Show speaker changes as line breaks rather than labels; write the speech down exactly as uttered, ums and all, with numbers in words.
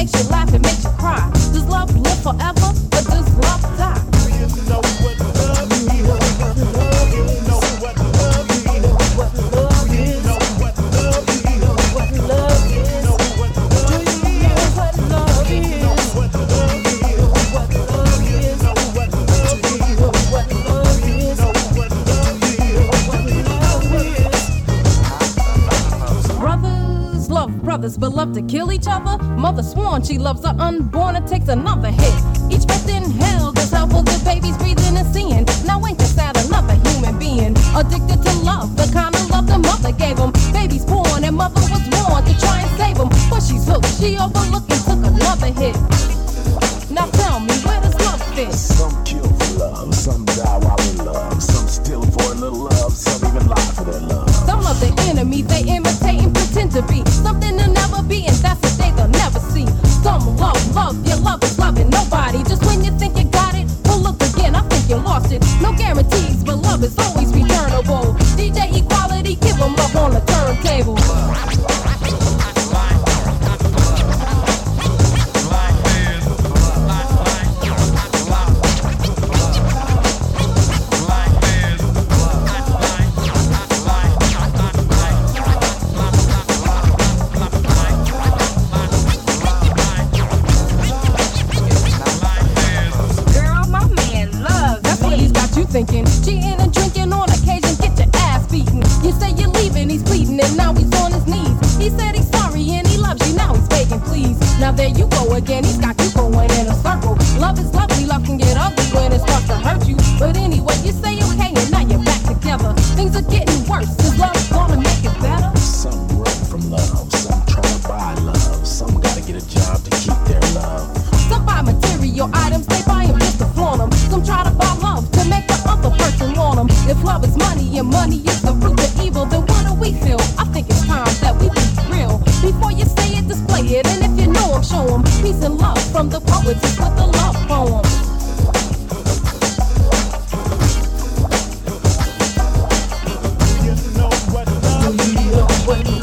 makes you laugh, it makes you cry. Does love live forever, or does love die?
Do you know what love is? Do you know what love is? Do you know what love is? Do you know what love is? Do you know what love is? Do you know what love is? Do you know what love is? Do you know what love is? Do you know what love is? Do you know what love is? Do you know what love is? Do you know what love is? Do you know what love is?
Brothers love brothers, but love to kill each other. Mother sworn she loves her unborn and takes another hit. Each breath inhaled is hell for the babies breathing and seeing. Now ain't this sad another human being addicted to love, the kind of love the mother gave him. Babies born and mother was born to try and save him, but she's hooked. She overlooked and took another hit. Now tell me, where does love fit?
Some kill for love, some die while in love, some steal for a little love, some even lie for their love.
Some love the enemy, they imitate and pretend to be something they'll never be, and that's the day they'll never see. Some love, love, your love is loving nobody. Just when you think you got it, well look again, I think you lost it. No guarantees, but love is always returnable. D J Equality, give them love on the turntable. Thinking, cheating and drinking on occasion, get your ass beaten. You say you're leaving, he's pleading, and now he's on his knees. He said he's sorry and he loves you, now he's begging, please. Now there you go again, he's got you going in a circle. Love is lovely, love can get ugly when it starts to hurt you. But anyway, you say okay, and now you're back together. Things are getting worse, is love gonna make it better?
Some run from love, some try to buy love, some gotta get a job to keep their love.
Some buy material items, they buy them just to flaunt them. Some try to buy love to make the other person want them. If love is money and money is the root of evil, then what do we feel? I think it's time that we be real. Before you say it, display it, and if you know them, show them. Peace and love from the poets with the love poem.
Do you know what love is? Do you know what